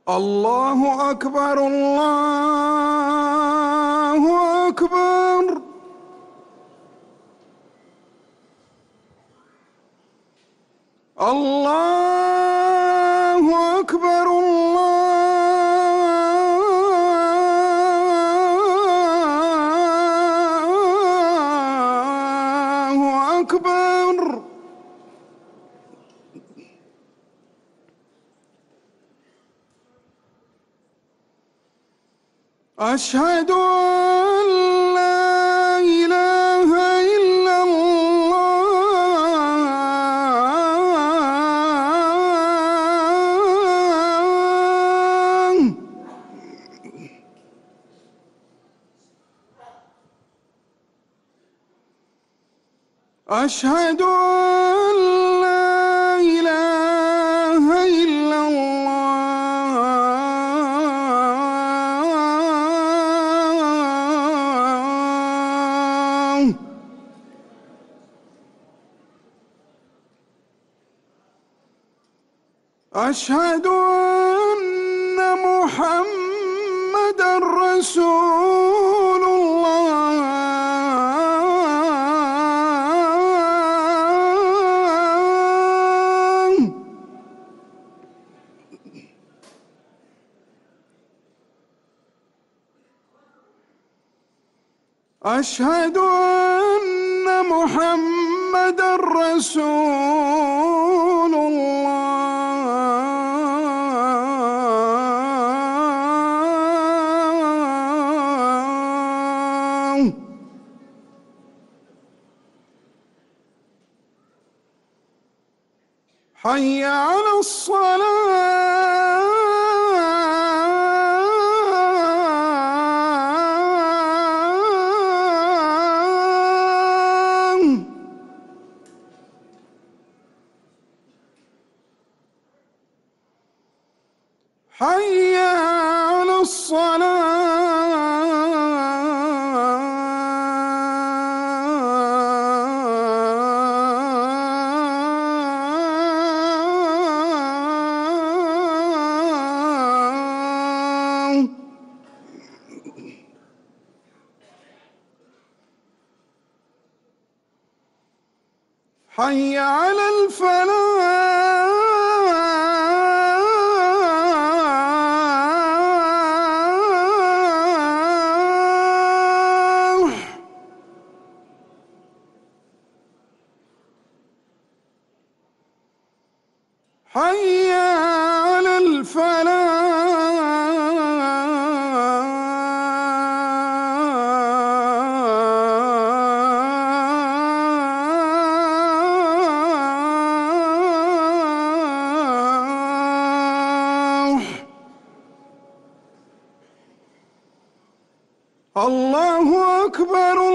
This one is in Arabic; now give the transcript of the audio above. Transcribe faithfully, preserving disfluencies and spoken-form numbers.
الله أكبر الله أكبر. الله أكبر الله أكبر. أشهد أن لا إله إلا الله. أشهد أن لا إله إلا الله. أشهد أن محمدًا رسول الله. أشهد أن محمدًا رسول الله. حي على الصلاة. حي على الصلاة. حي على الفلاح. حي على الفلاح. الله أكبر